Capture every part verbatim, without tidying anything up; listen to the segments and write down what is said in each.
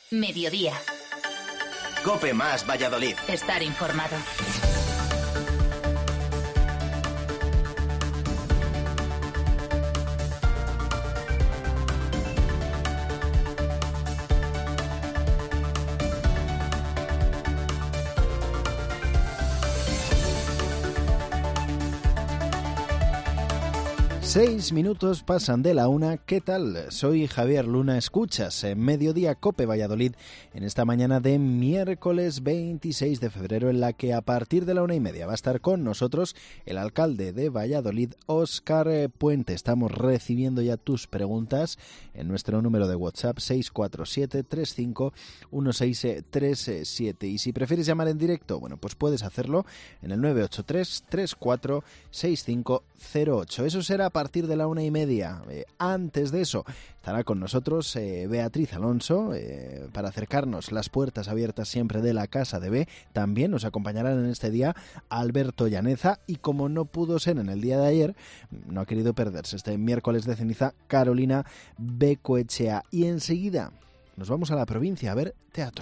Mediodía. COPE más Valladolid. Estar informado. Seis minutos pasan de la una. ¿Qué tal? Soy Javier Luna. Escuchas en Mediodía COPE Valladolid en esta mañana de miércoles veintiséis de febrero, en la que a partir de la una y media va a estar con nosotros el alcalde de Valladolid, Óscar Puente. Estamos recibiendo ya tus preguntas en nuestro número de WhatsApp seis cuatro siete, tres cinco uno seis tres siete. Y si prefieres llamar en directo, bueno, pues puedes hacerlo en el nueve ocho tres, tres cuatro seis cinco cero ocho. Eso será a partir de la una y media. Eh, antes de eso estará con nosotros eh, Beatriz Alonso eh, para acercarnos las puertas abiertas siempre de la Casa de B. También nos acompañarán en este día Alberto Llaneza, y como no pudo ser en el día de ayer, no ha querido perderse este miércoles de ceniza, Carolina Becoechea. Y enseguida nos vamos a la provincia a ver teatro.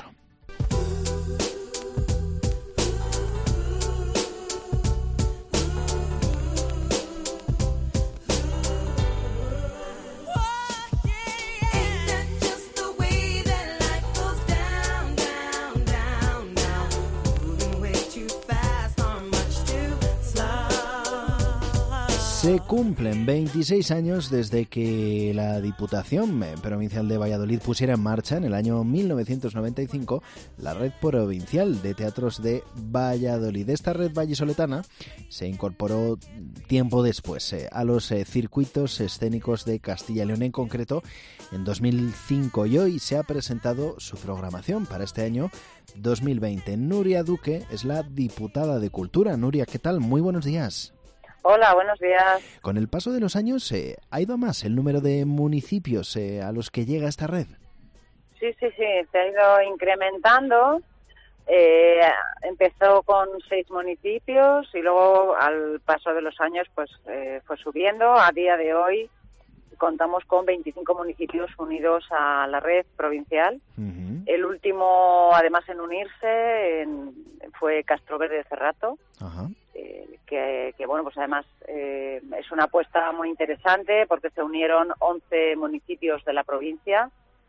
Se cumplen veintiséis años desde que la Diputación Provincial de Valladolid pusiera en marcha en el año mil novecientos noventa y cinco la Red Provincial de Teatros de Valladolid. Esta red vallisoletana se incorporó tiempo después eh, a los eh, circuitos escénicos de Castilla y León, en concreto en dos mil cinco, y hoy se ha presentado su programación para este año dos mil veinte. Nuria Duque es la diputada de Cultura. Nuria, ¿qué tal? Muy buenos días. Hola, buenos días. Con el paso de los años, eh, ¿ha ido a más el número de municipios eh, a los que llega esta red? Sí, sí, sí, se ha ido incrementando. Eh, empezó con seis municipios y luego al paso de los años pues eh, fue subiendo. A día de hoy contamos con veinticinco municipios unidos a la red provincial. Uh-huh. El último, además, en unirse en, fue Castroverde de Cerrato. Uh-huh. Eh, que, que bueno, pues además eh, es una apuesta muy interesante porque se unieron once municipios de la provincia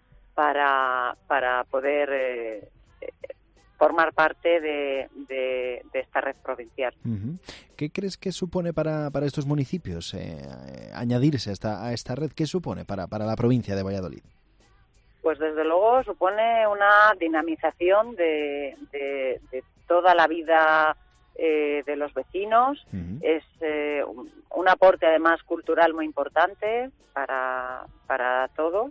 para, para poder eh, formar parte de, de, de esta red provincial. Uh-huh. ¿Qué crees que supone para, para estos municipios eh, eh, añadirse a esta, a esta red? ¿Qué supone para, para la provincia de Valladolid? Pues desde luego supone una dinamización de, de, de toda la vida Eh, de los vecinos. Uh-huh. Es eh, un, un aporte además cultural muy importante para para todos,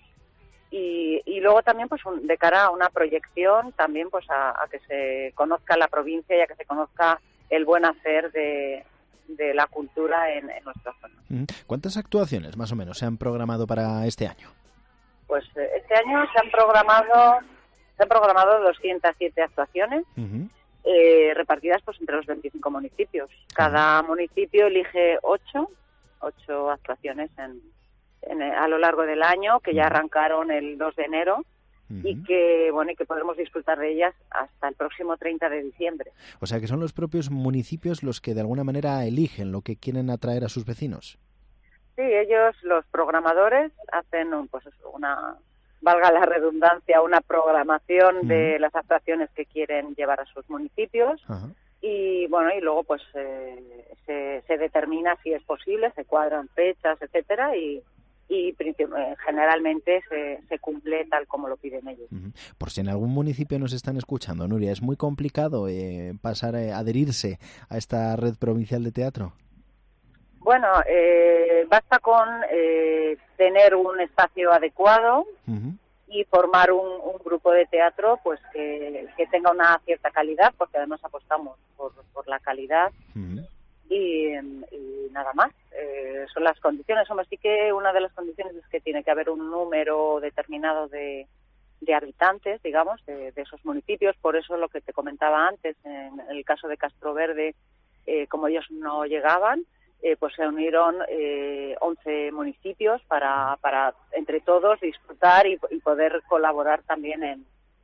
y, y luego también pues un, de cara a una proyección también pues a, a que se conozca la provincia y a que se conozca el buen hacer de, de la cultura en, en nuestra zona. Uh-huh. ¿Cuántas actuaciones más o menos se han programado para este año? Pues eh, este año se han programado se han programado doscientas siete actuaciones. Uh-huh. Eh, repartidas pues entre los veinticinco municipios. Cada uh-huh. municipio elige ocho, ocho actuaciones en, en, a lo largo del año, que ya arrancaron el dos de enero uh-huh. y que bueno y que podremos disfrutar de ellas hasta el próximo treinta de diciembre. O sea que son los propios municipios los que de alguna manera eligen lo que quieren atraer a sus vecinos. Sí, ellos, los programadores, hacen un, pues una... valga la redundancia, una programación uh-huh. de las actuaciones que quieren llevar a sus municipios. Uh-huh. Y bueno, y luego pues eh, se, se determina si es posible, se cuadran fechas, etcétera, y, y generalmente se, se cumple tal como lo piden ellos. Uh-huh. Por si en algún municipio nos están escuchando, Nuria, ¿es muy complicado eh, pasar a adherirse a esta red provincial de teatro? Bueno, eh, basta con eh, tener un espacio adecuado uh-huh. y formar un, un grupo de teatro pues que, que tenga una cierta calidad, porque además apostamos por, por la calidad uh-huh. y, y nada más. Eh, son las condiciones. Hombre, sí que una de las condiciones es que tiene que haber un número determinado de, de habitantes, digamos, de, de esos municipios. Por eso lo que te comentaba antes, en el caso de Castroverde, eh, como ellos no llegaban, Eh, pues se unieron eh, once municipios para, para entre todos disfrutar y, y poder colaborar también en,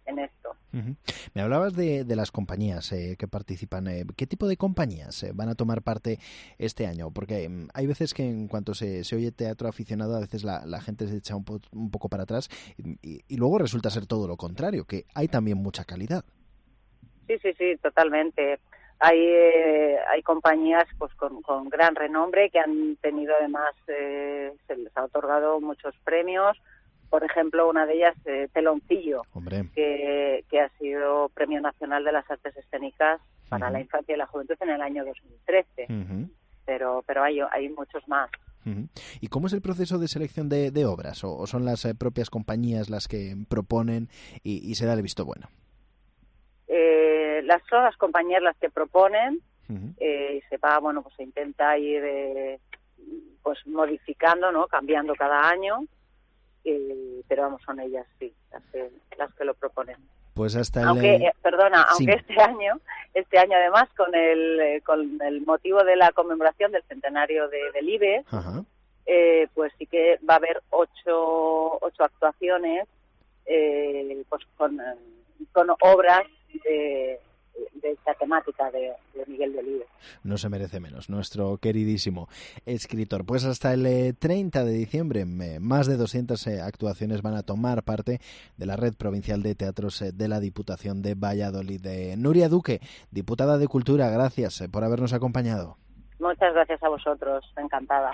en esto. Uh-huh. Me hablabas de, de las compañías eh, que participan. Eh, ¿Qué tipo de compañías eh, van a tomar parte este año? Porque eh, hay veces que en cuanto se, se oye teatro aficionado, a veces la, la gente se echa un, po- un poco para atrás y, y luego resulta ser todo lo contrario, que hay también mucha calidad. Sí, sí, sí, totalmente. Hay eh, hay compañías pues con, con gran renombre que han tenido además, eh, se les ha otorgado muchos premios. Por ejemplo, una de ellas, eh, Teloncillo, Hombre. que, que ha sido Premio Nacional de las Artes Escénicas para Uh-huh. la Infancia y la Juventud en el año dos mil trece. Uh-huh. Pero pero hay hay muchos más. Uh-huh. ¿Y cómo es el proceso de selección de, de obras? ¿O, o son las eh, propias compañías las que proponen y, y se da el visto bueno? Eh, las son las compañías las que proponen, Uh-huh. eh, y se va, bueno, pues se intenta ir eh, pues modificando, ¿no? Cambiando cada año, eh, pero vamos, son ellas, sí, las que, las que lo proponen. Pues hasta el... Aunque, eh, perdona, sí. aunque este año, este año además con el eh, con el motivo de la conmemoración del centenario de, del I B E, Ajá. eh, pues sí que va a haber ocho ocho actuaciones, eh, pues con, eh, con obras de, de esta temática de, de Miguel Delibes. No se merece menos, nuestro queridísimo escritor. Pues hasta el eh, treinta de diciembre, eh, más de doscientas eh, actuaciones van a tomar parte de la Red Provincial de Teatros eh, de la Diputación de Valladolid. Eh, Nuria Duque, diputada de Cultura, gracias eh, por habernos acompañado. Muchas gracias a vosotros, encantada.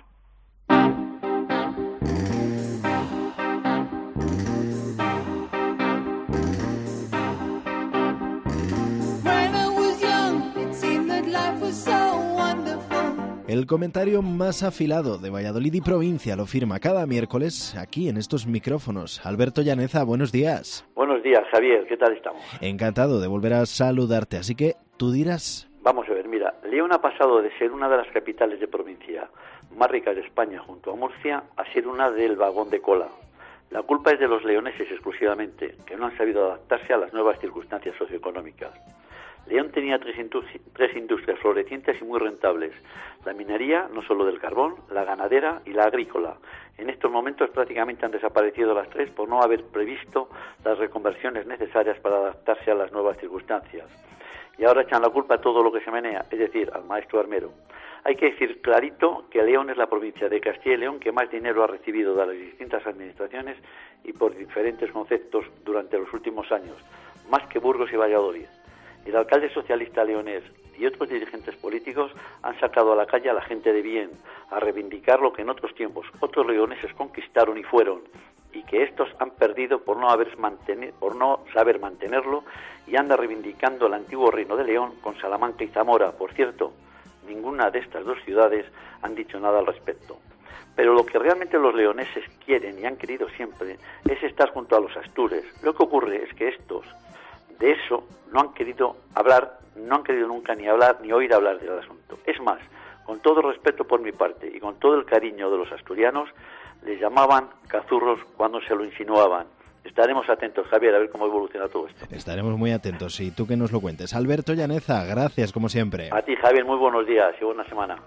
El comentario más afilado de Valladolid y provincia lo firma cada miércoles aquí en estos micrófonos. Alberto Llaneza, buenos días. Buenos días, Javier, ¿qué tal estamos? Encantado de volver a saludarte, así que tú dirás. Vamos a ver, mira, León ha pasado de ser una de las capitales de provincia más ricas de España junto a Murcia a ser una del vagón de cola. La culpa es de los leoneses exclusivamente, que no han sabido adaptarse a las nuevas circunstancias socioeconómicas. León tenía tres, industri- tres industrias florecientes y muy rentables. La minería, no solo del carbón, la ganadera y la agrícola. En estos momentos prácticamente han desaparecido las tres por no haber previsto las reconversiones necesarias para adaptarse a las nuevas circunstancias. Y ahora echan la culpa a todo lo que se menea, es decir, al maestro armero. Hay que decir clarito que León es la provincia de Castilla y León que más dinero ha recibido de las distintas administraciones y por diferentes conceptos durante los últimos años, más que Burgos y Valladolid. El alcalde socialista leonés y otros dirigentes políticos han sacado a la calle a la gente de bien, a reivindicar lo que en otros tiempos otros leoneses conquistaron y fueron, y que estos han perdido por no haber mantener, por no saber mantenerlo, y anda reivindicando el antiguo reino de León con Salamanca y Zamora. Por cierto, ninguna de estas dos ciudades han dicho nada al respecto. Pero lo que realmente los leoneses quieren y han querido siempre es estar junto a los astures. Lo que ocurre es que estos de eso no han querido hablar, no han querido nunca ni hablar ni oír hablar del asunto. Es más, con todo respeto por mi parte y con todo el cariño de los asturianos, les llamaban cazurros cuando se lo insinuaban. Estaremos atentos, Javier, a ver cómo evoluciona todo esto. Estaremos muy atentos y tú que nos lo cuentes. Alberto Llaneza, gracias como siempre. A ti, Javier, muy buenos días y buena semana.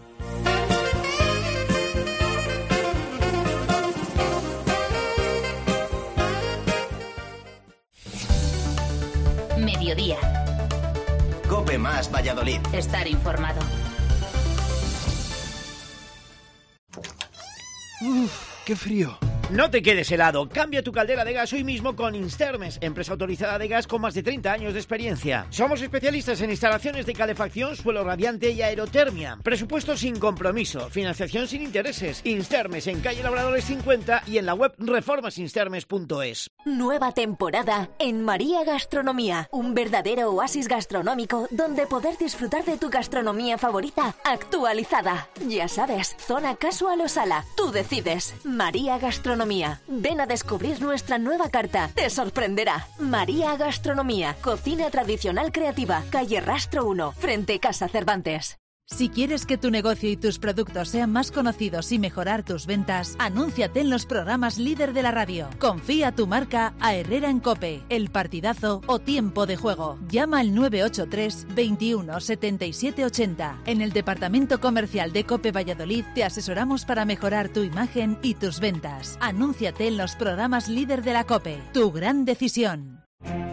Mediodía. Cope más Valladolid. Estar informado. Uf, qué frío. No te quedes helado, cambia tu caldera de gas hoy mismo con Instermes, empresa autorizada de gas con más de treinta años de experiencia. Somos especialistas en instalaciones de calefacción, suelo radiante y aerotermia. Presupuesto sin compromiso, financiación sin intereses. Instermes en calle Labradores cincuenta y en la web reformas instermes punto es. Nueva temporada en María Gastronomía, un verdadero oasis gastronómico donde poder disfrutar de tu gastronomía favorita actualizada. Ya sabes, zona casual o sala, tú decides. María Gastronomía. Ven a descubrir nuestra nueva carta. Te sorprenderá. María Gastronomía. Cocina tradicional creativa. Calle Rastro uno. Frente Casa Cervantes. Si quieres que tu negocio y tus productos sean más conocidos y mejorar tus ventas, anúnciate en los programas líder de la radio. Confía tu marca a Herrera en COPE, El Partidazo o Tiempo de Juego. Llama al nueve ocho tres, veintiuno, setenta y siete ochenta. En el departamento comercial de COPE Valladolid te asesoramos para mejorar tu imagen y tus ventas. Anúnciate en los programas líder de la COPE. Tu gran decisión.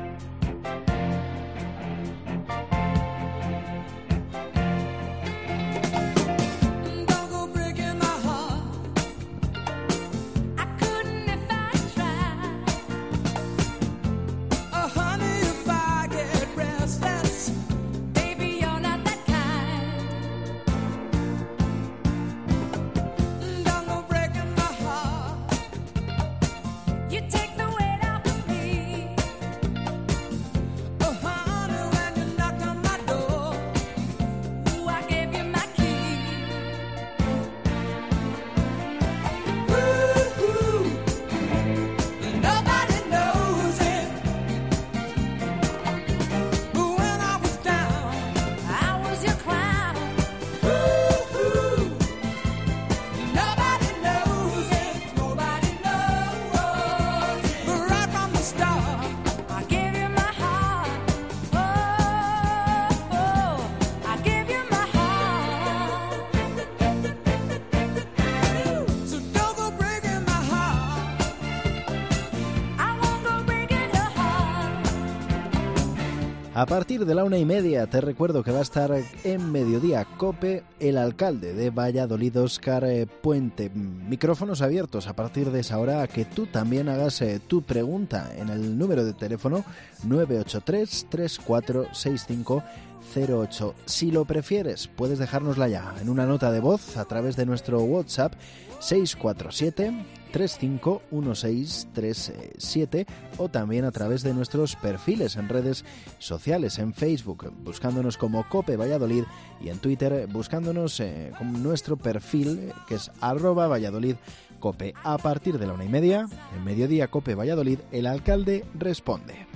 A partir de la una y media te recuerdo que va a estar en Mediodía Cope el alcalde de Valladolid, Óscar Puente. Micrófonos abiertos a partir de esa hora a que tú también hagas eh, tu pregunta en el número de teléfono nueve ocho tres, tres cuatro seis cinco cero ocho. Si lo prefieres, puedes dejárnosla ya en una nota de voz a través de nuestro WhatsApp seis cuatro siete, tres cinco uno seis tres siete o también a través de nuestros perfiles en redes sociales, en Facebook buscándonos como Cope Valladolid y en Twitter buscándonos eh, con nuestro perfil eh, que es arroba Valladolid Cope. A partir de la una y media, en Mediodía Cope Valladolid, el alcalde responde.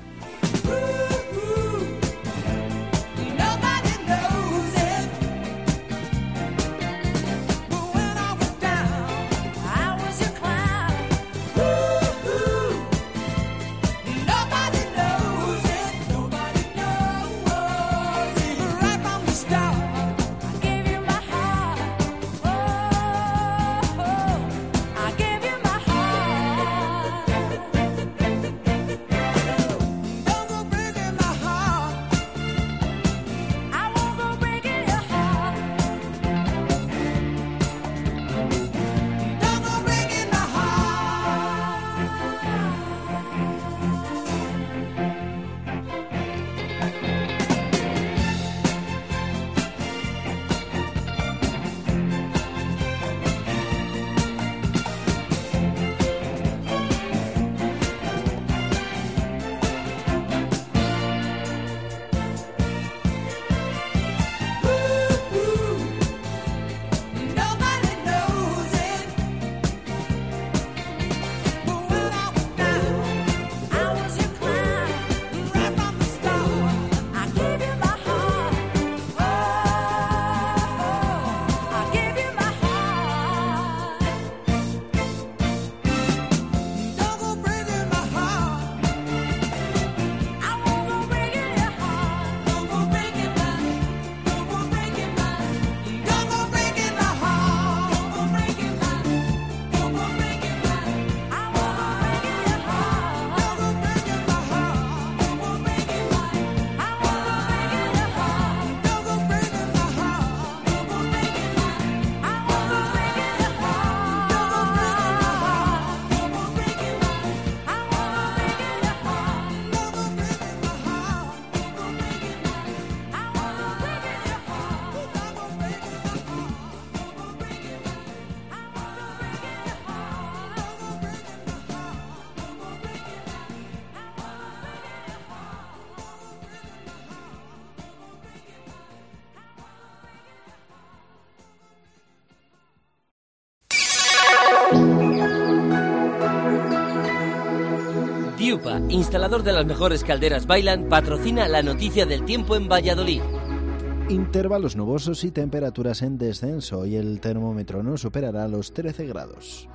Diupa, instalador de las mejores calderas Bailan, patrocina la noticia del tiempo en Valladolid. Intervalos nubosos y temperaturas en descenso y el termómetro no superará los trece grados.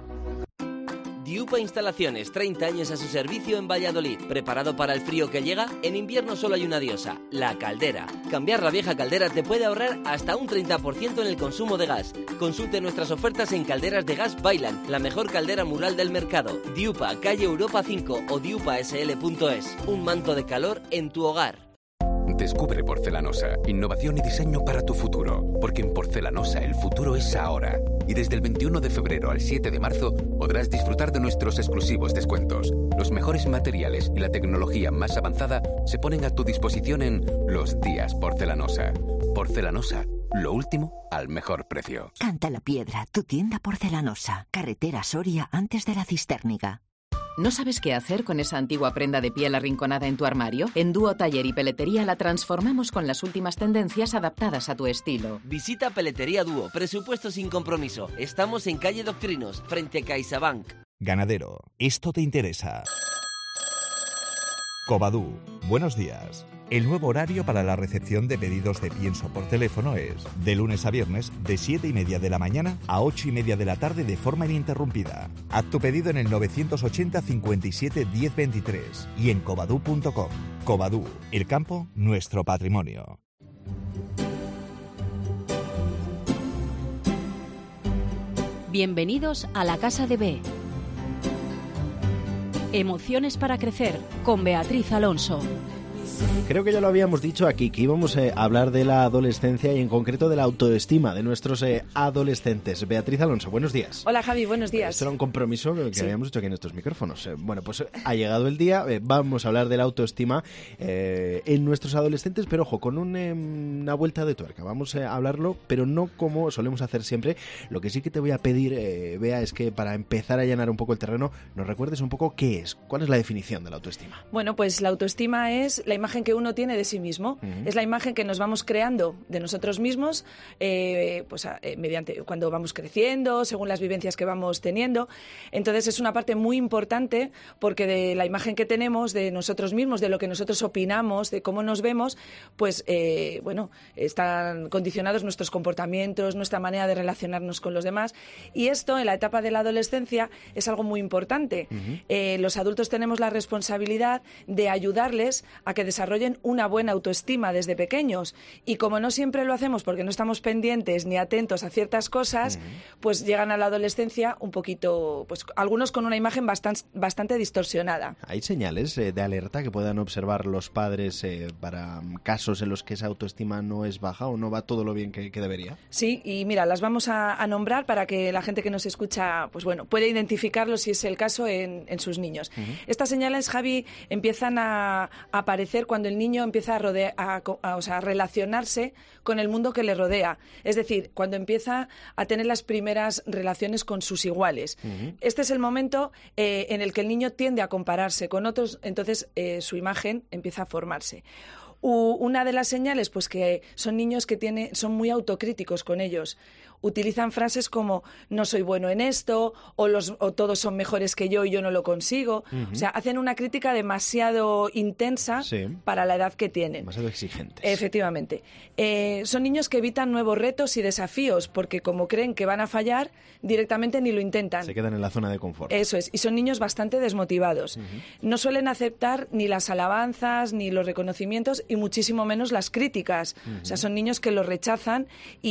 Diupa Instalaciones, treinta años a su servicio en Valladolid. ¿Preparado para el frío que llega? En invierno solo hay una diosa, la caldera. Cambiar la vieja caldera te puede ahorrar hasta un treinta por ciento en el consumo de gas. Consulte nuestras ofertas en Calderas de Gas Bailan, la mejor caldera mural del mercado. Diupa, calle Europa cinco o diupa s l punto es. Un manto de calor en tu hogar. Descubre Porcelanosa, innovación y diseño para tu futuro, porque en Porcelanosa el futuro es ahora. Y desde el veintiuno de febrero al siete de marzo podrás disfrutar de nuestros exclusivos descuentos. Los mejores materiales y la tecnología más avanzada se ponen a tu disposición en Los Días Porcelanosa. Porcelanosa, lo último al mejor precio. Canta la Piedra, tu tienda porcelanosa. Carretera Soria antes de la Cistérniga. ¿No sabes qué hacer con esa antigua prenda de piel arrinconada en tu armario? En Dúo Taller y Peletería la transformamos con las últimas tendencias adaptadas a tu estilo. Visita Peletería Dúo, presupuesto sin compromiso. Estamos en calle Doctrinos, frente a CaixaBank. Ganadero, esto te interesa. Covadú, buenos días. El nuevo horario para la recepción de pedidos de pienso por teléfono es de lunes a viernes de siete y media de la mañana a ocho y media de la tarde de forma ininterrumpida. Haz tu pedido en el novecientos ochenta cincuenta y siete diez veintitrés y en covadú punto com. Covadú, el campo, nuestro patrimonio. Bienvenidos a la Casa de B. Emociones para crecer con Beatriz Alonso. Creo que ya lo habíamos dicho aquí, que íbamos eh, a hablar de la adolescencia y en concreto de la autoestima de nuestros eh, adolescentes. Beatriz Alonso, buenos días. Hola Javi, buenos días. Esto era un compromiso que sí. habíamos hecho aquí en estos micrófonos. Eh, bueno, pues ha llegado el día, eh, vamos a hablar de la autoestima eh, en nuestros adolescentes, pero ojo, con un, eh, una vuelta de tuerca. Vamos eh, a hablarlo, pero no como solemos hacer siempre. Lo que sí que te voy a pedir, eh, Bea, es que para empezar a llenar un poco el terreno, nos recuerdes un poco qué es, cuál es la definición de la autoestima. Bueno, pues la autoestima es la imagen que uno tiene de sí mismo. Uh-huh. Es la imagen que nos vamos creando de nosotros mismos eh, pues, eh, mediante cuando vamos creciendo, según las vivencias que vamos teniendo. Entonces es una parte muy importante porque de la imagen que tenemos de nosotros mismos, de lo que nosotros opinamos, de cómo nos vemos, pues eh, bueno, están condicionados nuestros comportamientos, nuestra manera de relacionarnos con los demás. Y esto en la etapa de la adolescencia es algo muy importante. Uh-huh. Eh, los adultos tenemos la responsabilidad de ayudarles a que desarrollen una buena autoestima desde pequeños, y como no siempre lo hacemos porque no estamos pendientes ni atentos a ciertas cosas, uh-huh. pues llegan a la adolescencia un poquito, pues algunos con una imagen bastante, bastante distorsionada. ¿Hay señales eh, de alerta que puedan observar los padres eh, para um, casos en los que esa autoestima no es baja o no va todo lo bien que, que debería? Sí, y mira, las vamos a, a nombrar para que la gente que nos escucha, pues bueno, pueda identificarlo si es el caso en, en sus niños. Uh-huh. Estas señales, Javi, empiezan a, a aparecer cuando el niño empieza a Rodea, a, a, o sea, a relacionarse con el mundo que le rodea. Es decir, cuando empieza a tener las primeras relaciones con sus iguales. Uh-huh. Este es el momento eh, en el que el niño tiende a compararse con otros, entonces eh, su imagen empieza a formarse. U, una de las señales, pues que son niños que tiene, son muy autocríticos con ellos. Utilizan frases como no soy bueno en esto, o, los, o todos son mejores que yo y yo no lo consigo. Uh-huh. O sea, hacen una crítica demasiado intensa sí. para la edad que tienen. Demasiado exigentes. Efectivamente. Eh, son niños que evitan nuevos retos y desafíos porque como creen que van a fallar, directamente ni lo intentan. Se quedan en la zona de confort. Eso es. Y son niños bastante desmotivados. Uh-huh. No suelen aceptar ni las alabanzas, ni los reconocimientos y muchísimo menos las críticas. Uh-huh. O sea, son niños que lo rechazan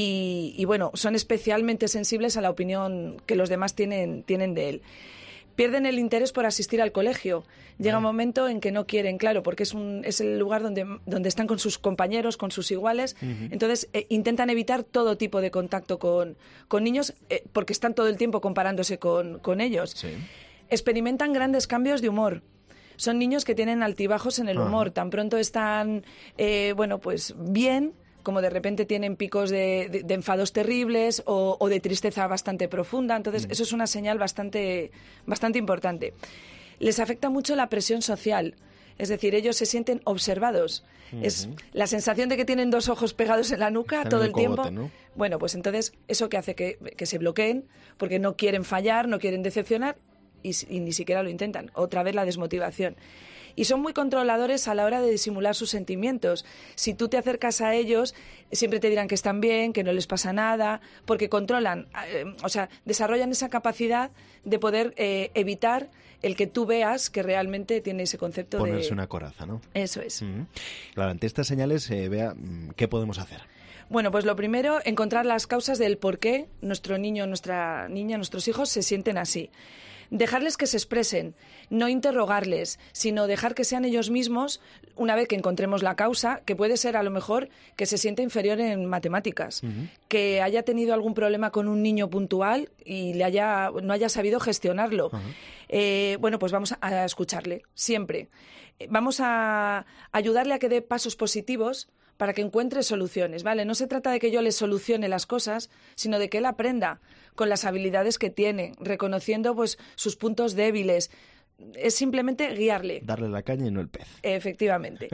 y, y bueno, son especialmente sensibles a la opinión que los demás tienen, tienen de él. Pierden el interés por asistir al colegio. Llega un momento en que no quieren, claro, porque es, un, es el lugar donde, donde están con sus compañeros, con sus iguales. Uh-huh. Entonces, eh, intentan evitar todo tipo de contacto con, con niños eh, porque están todo el tiempo comparándose con, con ellos. Sí. Experimentan grandes cambios de humor. Son niños que tienen altibajos en el humor. Uh-huh. Tan pronto están, eh, bueno, pues bien, como de repente tienen picos de, de, de enfados terribles o, o de tristeza bastante profunda. Entonces, mm. eso es una señal bastante, bastante importante. Les afecta mucho la presión social. Es decir, ellos se sienten observados. Uh-huh. Es la sensación de que tienen dos ojos pegados en la nuca Están todo el, el cogote, tiempo. ¿No? Bueno, pues entonces, eso que hace que, que se bloqueen porque no quieren fallar, no quieren decepcionar y, y ni siquiera lo intentan. Otra vez la desmotivación. Y son muy controladores a la hora de disimular sus sentimientos. Si tú te acercas a ellos, siempre te dirán que están bien, que no les pasa nada, porque controlan, eh, o sea, desarrollan esa capacidad de poder eh, evitar el que tú veas que realmente tiene ese concepto Ponerse de... Ponerse una coraza, ¿no? Eso es. Mm-hmm. Claro, ante estas señales, eh, Bea, ¿qué podemos hacer? Bueno, pues lo primero, encontrar las causas del por qué nuestro niño, nuestra niña, nuestros hijos se sienten así. Dejarles que se expresen, no interrogarles, sino dejar que sean ellos mismos una vez que encontremos la causa, que puede ser a lo mejor que se siente inferior en matemáticas, uh-huh. que haya tenido algún problema con un niño puntual y le haya, no haya sabido gestionarlo. Uh-huh. Eh, bueno, pues vamos a escucharle, siempre. Vamos a ayudarle a que dé pasos positivos para que encuentre soluciones, ¿vale? No se trata de que yo le solucione las cosas, sino de que él aprenda con las habilidades que tiene, reconociendo pues sus puntos débiles. Es simplemente guiarle. Darle la caña y no el pez. Efectivamente.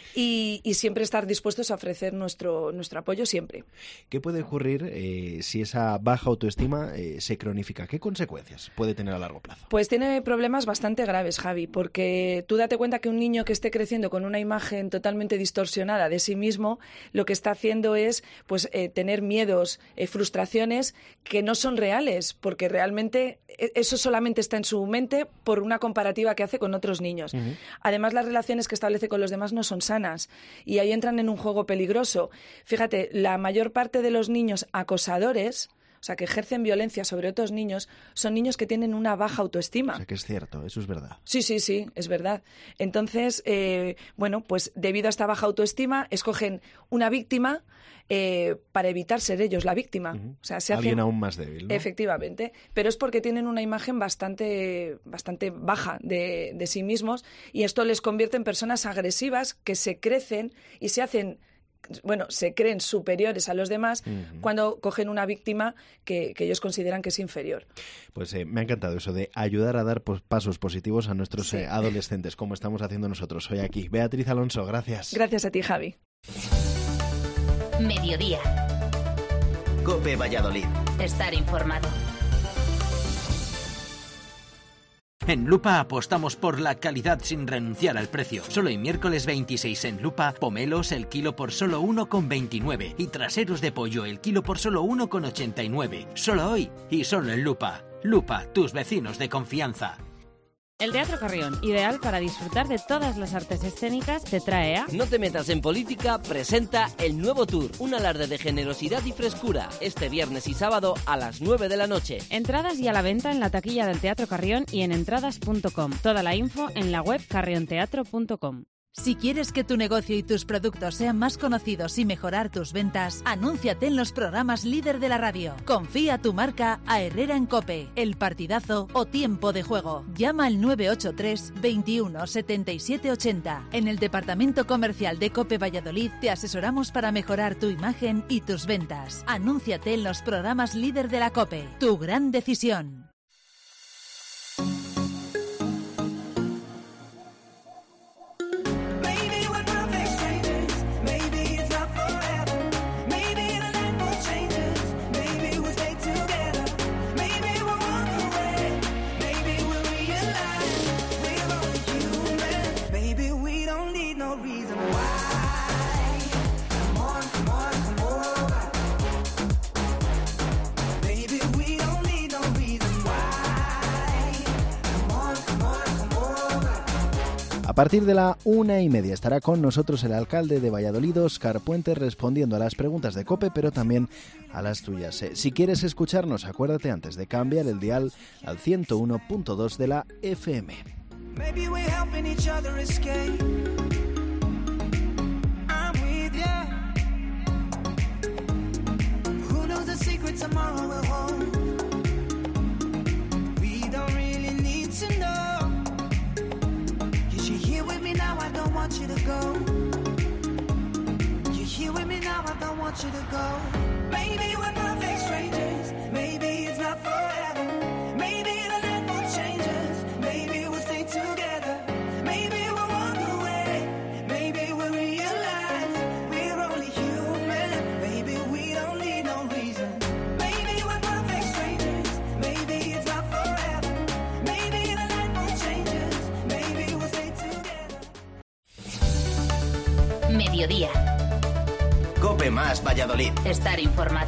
Y, y siempre estar dispuestos a ofrecer nuestro, nuestro apoyo siempre. ¿Qué puede ocurrir eh, si esa baja autoestima eh, se cronifica? ¿Qué consecuencias puede tener a largo plazo? Pues tiene problemas bastante graves, Javi, porque tú date cuenta que un niño que esté creciendo con una imagen totalmente distorsionada de sí mismo, lo que está haciendo es pues eh, tener miedos, eh, frustraciones que no son reales, porque realmente eso solamente está en su mente por una comparación que hace con otros niños. Uh-huh. Además, las relaciones que establece con los demás no son sanas y ahí entran en un juego peligroso. Fíjate, la mayor parte de los niños acosadores, o sea, que ejercen violencia sobre otros niños, son niños que tienen una baja autoestima. O sea, que es cierto, eso es verdad. Sí, sí, sí, es verdad. Entonces, eh, bueno, pues debido a esta baja autoestima, escogen una víctima eh, para evitar ser ellos la víctima. Uh-huh. O sea, se Alguien hacen... aún más débil, ¿no? Efectivamente, pero es porque tienen una imagen bastante, bastante baja de, de sí mismos y esto les convierte en personas agresivas que se crecen y se hacen... bueno, se creen superiores a los demás uh-huh. cuando cogen una víctima que, que ellos consideran que es inferior. Pues eh, me ha encantado eso de ayudar a dar pues, pasos positivos a nuestros sí. eh, adolescentes, como estamos haciendo nosotros hoy aquí. Beatriz Alonso, gracias. Gracias a ti, Javi. Mediodía. COPE Valladolid. Estar informado. En Lupa apostamos por la calidad sin renunciar al precio. Solo el miércoles veintiséis en Lupa, pomelos el kilo por solo uno con veintinueve y traseros de pollo el kilo por solo uno con ochenta y nueve. Solo hoy y solo en Lupa. Lupa, tus vecinos de confianza. El Teatro Carrión, ideal para disfrutar de todas las artes escénicas, te trae a... No te metas en política, presenta el nuevo tour, un alarde de generosidad y frescura, este viernes y sábado a las nueve de la noche. Entradas y a la venta en la taquilla del Teatro Carrión y en entradas punto com. Toda la info en la web carrionteatro punto com. Si quieres que tu negocio y tus productos sean más conocidos y mejorar tus ventas, anúnciate en los programas líder de la radio. Confía tu marca a Herrera en COPE, El Partidazo o Tiempo de Juego. Llama al nueve ocho tres, veintiuno, setenta y siete ochenta. En el departamento comercial de COPE Valladolid te asesoramos para mejorar tu imagen y tus ventas. Anúnciate en los programas líder de la COPE. Tu gran decisión. A partir de la una y media estará con nosotros el alcalde de Valladolid, Óscar Puente, respondiendo a las preguntas de COPE, pero también a las tuyas. Si quieres escucharnos, acuérdate antes de cambiar el dial al ciento uno punto dos de la F M. Want you to go. You're here with me now, I don't want you to go. Maybe we're perfect strangers. Maybe it's not forever. Maybe the land will change us. Maybe we'll stay together. Maybe we'll walk away. Maybe we'll realize we're only human. Maybe we don't need no reason. Maybe we're perfect strangers. Maybe it's not forever. Maybe the land will change us. Maybe we'll stay together. Mediodía. COPE más Valladolid. Estar informado.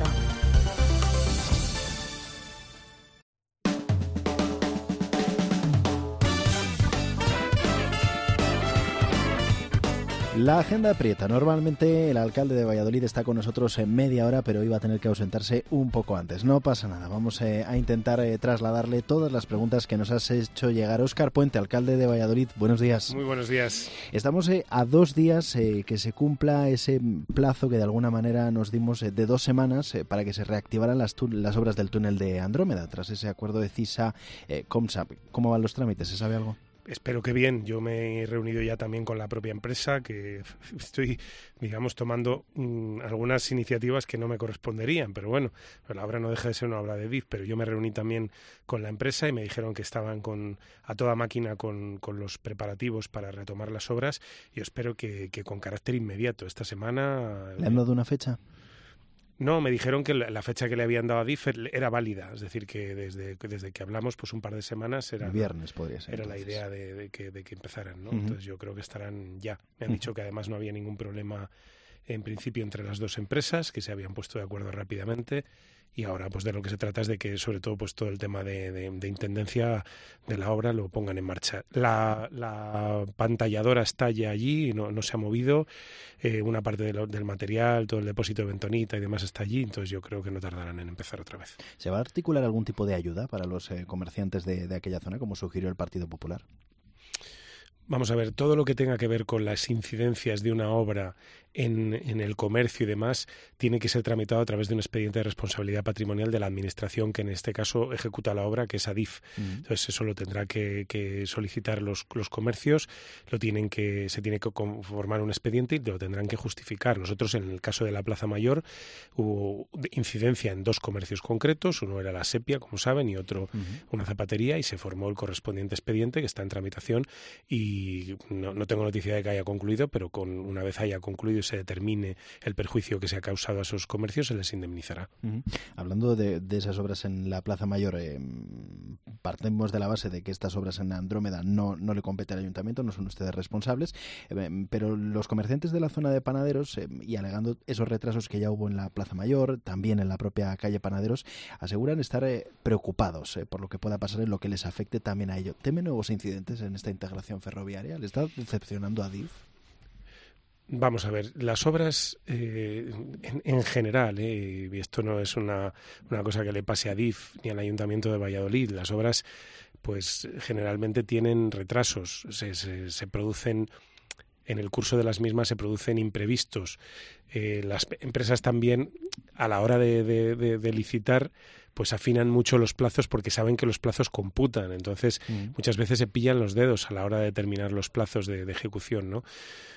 La agenda aprieta. Normalmente el alcalde de Valladolid está con nosotros en media hora, pero hoy va a tener que ausentarse un poco antes. No pasa nada. Vamos eh, a intentar eh, trasladarle todas las preguntas que nos has hecho llegar. Óscar Puente, alcalde de Valladolid, buenos días. Muy buenos días. Estamos eh, a dos días eh, que se cumpla ese plazo que de alguna manera nos dimos eh, de dos semanas eh, para que se reactivaran las, tu- las obras del túnel de Andrómeda, tras ese acuerdo de CISA eh, Comsap. ¿Cómo van los trámites? ¿Se sabe algo? Espero que bien. Yo me he reunido ya también con la propia empresa, que estoy, digamos, tomando mmm, algunas iniciativas que no me corresponderían, pero bueno, la obra no deja de ser una obra de D I F, pero yo me reuní también con la empresa y me dijeron que estaban con a toda máquina con, con los preparativos para retomar las obras y espero que, que con carácter inmediato. Esta semana... ¿Le han dado una fecha? No, me dijeron que la fecha que le habían dado a D I F era válida, es decir, que desde, desde que hablamos, pues un par de semanas era, el viernes podría ser, era la entonces. idea de, de, que, de que empezaran, ¿no? Uh-huh. Han Entonces yo creo que estarán ya. Me han Uh-huh. dicho que además no había ningún problema en principio entre las dos empresas, que se habían puesto de acuerdo rápidamente. Y ahora pues de lo que se trata es de que sobre todo pues todo el tema de, de, de intendencia de la obra lo pongan en marcha. La, la pantalladora está ya allí, no, no se ha movido, eh, una parte de lo, del material, todo el depósito de bentonita y demás está allí, entonces yo creo que no tardarán en empezar otra vez. ¿Se va a articular algún tipo de ayuda para los eh, comerciantes de, de aquella zona, como sugirió el Partido Popular? Vamos a ver, todo lo que tenga que ver con las incidencias de una obra en, en el comercio y demás tiene que ser tramitado a través de un expediente de responsabilidad patrimonial de la administración que en este caso ejecuta la obra, que es ADIF. Mm. Entonces eso lo tendrá que, que solicitar los, los comercios, lo tienen que, se tiene que conformar un expediente y lo tendrán que justificar. Nosotros en el caso de la Plaza Mayor hubo incidencia en dos comercios concretos, uno era la Sepia, como saben, y otro uh-huh. una zapatería, y se formó el correspondiente expediente que está en tramitación y no, no tengo noticia de que haya concluido, pero con una vez haya concluido y se determine el perjuicio que se ha causado a esos comercios, se les indemnizará. Uh-huh. Hablando de, de esas obras en la Plaza Mayor, eh, partimos de la base de que estas obras en Andrómeda no, no le compete al Ayuntamiento, no son ustedes responsables, eh, pero los comerciantes de la zona de Panaderos, eh, y alegando esos retrasos que ya hubo en la Plaza Mayor, también en la propia calle Panaderos, aseguran estar eh, preocupados eh, por lo que pueda pasar en lo que les afecte también a ello. ¿Temen nuevos incidentes en esta integración ferroviaria? ¿Le está decepcionando a ADIF? Vamos a ver, las obras eh, en, en general, eh, y esto no es una, una cosa que le pase a ADIF ni al Ayuntamiento de Valladolid, las obras pues generalmente tienen retrasos, se, se, se producen, en el curso de las mismas se producen imprevistos. Eh, las empresas también a la hora de, de, de, de licitar pues afinan mucho los plazos porque saben que los plazos computan, entonces mm. muchas veces se pillan los dedos a la hora de determinar los plazos de, de ejecución, ¿no?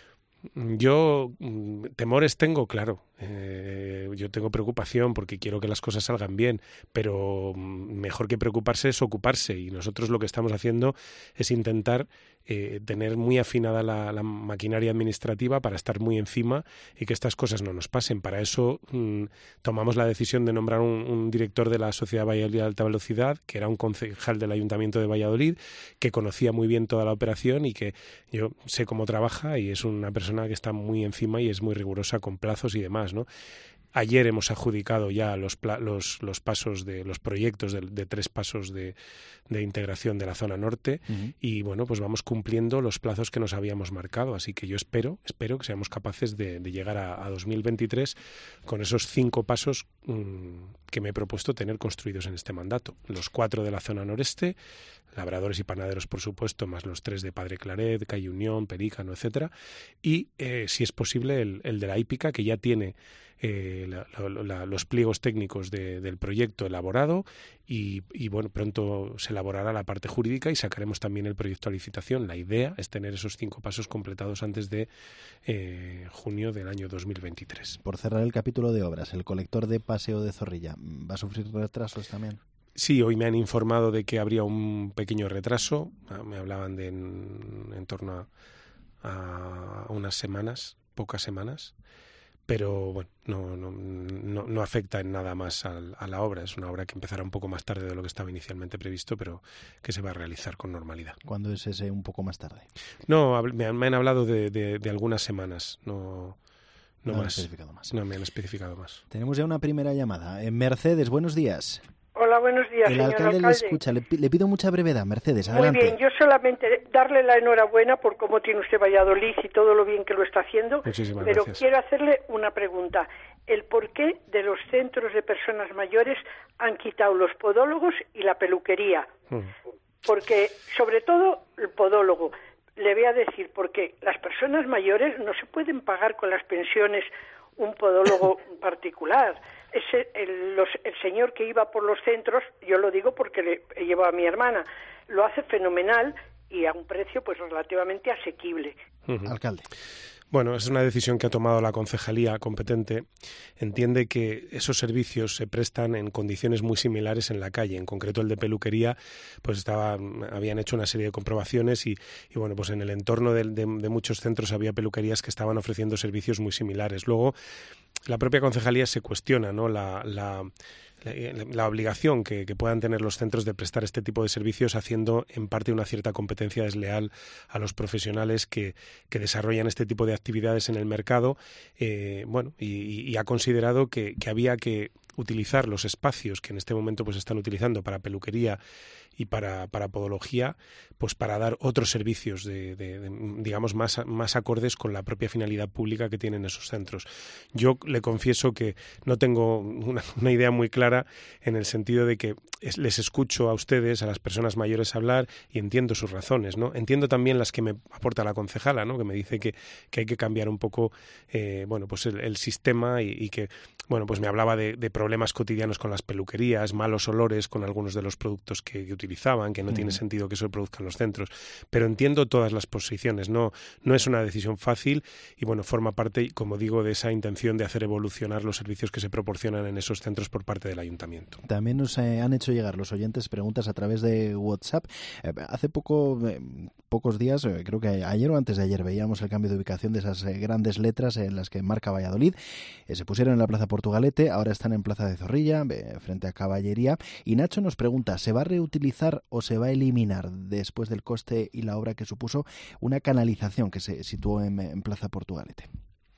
Yo temores tengo, claro, eh, yo tengo preocupación porque quiero que las cosas salgan bien, pero mejor que preocuparse es ocuparse, y nosotros lo que estamos haciendo es intentar eh, tener muy afinada la, la maquinaria administrativa para estar muy encima y que estas cosas no nos pasen. Para eso mmm, tomamos la decisión de nombrar un, un director de la Sociedad Valladolid de Alta Velocidad, que era un concejal del Ayuntamiento de Valladolid, que conocía muy bien toda la operación y que yo sé cómo trabaja, y es una persona que está muy encima y es muy rigurosa con plazos y demás, ¿no? Ayer hemos adjudicado ya los, los, los pasos de los proyectos de, de tres pasos de, de integración de la zona norte uh-huh. y bueno, pues vamos cumpliendo los plazos que nos habíamos marcado, así que yo espero, espero que seamos capaces de, de llegar a, a dos mil veintitrés con esos cinco pasos mmm, que me he propuesto tener construidos en este mandato. Los cuatro de la zona noreste, Labradores y Panaderos, por supuesto, más los tres de Padre Claret, Calle Unión, Pelícano, etcétera, y eh, si es posible el, el de la hípica, que ya tiene Eh, la, la, la, los pliegos técnicos de, del proyecto elaborado y, y bueno, pronto se elaborará la parte jurídica y sacaremos también el proyecto a licitación. La idea es tener esos cinco pasos completados antes de eh, junio del año dos mil veintitrés. Por cerrar el capítulo de obras, el colector de Paseo de Zorrilla, ¿va a sufrir retrasos también? Sí, hoy me han informado de que habría un pequeño retraso, me hablaban de en, en torno a, a unas semanas, pocas semanas, pero bueno, no, no, no, no afecta en nada más a, a la obra. Es una obra que empezará un poco más tarde de lo que estaba inicialmente previsto, pero que se va a realizar con normalidad. ¿Cuándo es ese un poco más tarde? No, me han, me han hablado de, de, de algunas semanas, no, no, no más. han especificado más. No me han especificado más. Tenemos ya una primera llamada. Eh, Mercedes, buenos días. Hola, buenos días, El señor alcalde, alcalde. le escucha. Le, le pido mucha brevedad, Mercedes, adelante. Muy bien, yo solamente darle la enhorabuena por cómo tiene usted Valladolid y todo lo bien que lo está haciendo. Muchísimas pero gracias. Quiero hacerle una pregunta. El por qué de los centros de personas mayores han quitado los podólogos y la peluquería. Mm. Porque, sobre todo, el podólogo. Le voy a decir, porque las personas mayores no se pueden pagar con las pensiones un podólogo particular. Ese, el, los, el señor que iba por los centros, yo lo digo porque le llevo a mi hermana, lo hace fenomenal y a un precio pues relativamente asequible. Uh-huh. Alcalde. Bueno, es una decisión que ha tomado la concejalía competente. Entiende que esos servicios se prestan en condiciones muy similares en la calle. En concreto, el de peluquería, pues estaba, habían hecho una serie de comprobaciones y, y bueno, pues en el entorno de, de, de muchos centros había peluquerías que estaban ofreciendo servicios muy similares. Luego, la propia concejalía se cuestiona, ¿no? La, la, la obligación que, que puedan tener los centros de prestar este tipo de servicios, haciendo en parte una cierta competencia desleal a los profesionales que, que desarrollan este tipo de actividades en el mercado, eh, bueno, y, y ha considerado que, que había que utilizar los espacios que en este momento pues están utilizando para peluquería y para, para podología, pues para dar otros servicios de, de, de, digamos más, más acordes con la propia finalidad pública que tienen esos centros. Yo le confieso que no tengo una, una idea muy clara, en el sentido de que es, les escucho a ustedes, a las personas mayores, hablar y entiendo sus razones, ¿no? Entiendo también las que me aporta la concejala, ¿no? Que me dice que, que hay que cambiar un poco eh, bueno, pues el, el sistema y, y que, bueno, pues me hablaba de, de problemas cotidianos con las peluquerías, malos olores con algunos de los productos que, que utilizaban, que no uh-huh. tiene sentido que eso se produzca en los centros, pero entiendo todas las posiciones, no, no es una decisión fácil y bueno, forma parte, como digo, de esa intención de hacer evolucionar los servicios que se proporcionan en esos centros por parte del ayuntamiento. También nos eh, han hecho llegar los oyentes preguntas a través de WhatsApp. Eh, hace poco, eh, pocos días, eh, creo que ayer o antes de ayer, veíamos el cambio de ubicación de esas eh, grandes letras en las que marca Valladolid. Eh, se pusieron en la Plaza Portugalete, ahora están en Plaza de Zorrilla, eh, frente a Caballería. Y Nacho nos pregunta, ¿se va a reutilizar o se va a eliminar, después del coste y la obra que supuso, una canalización que se situó en, en Plaza Portugalete?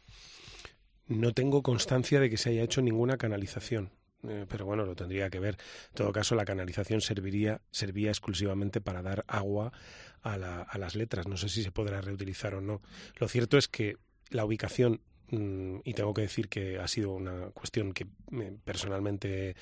No tengo constancia de que se haya hecho ninguna canalización. Eh, pero bueno, lo tendría que ver. En todo caso, la canalización serviría servía exclusivamente para dar agua a, la, a las letras. No sé si se podrá reutilizar o no. Lo cierto es que la ubicación, mmm, y tengo que decir que ha sido una cuestión que eh, personalmente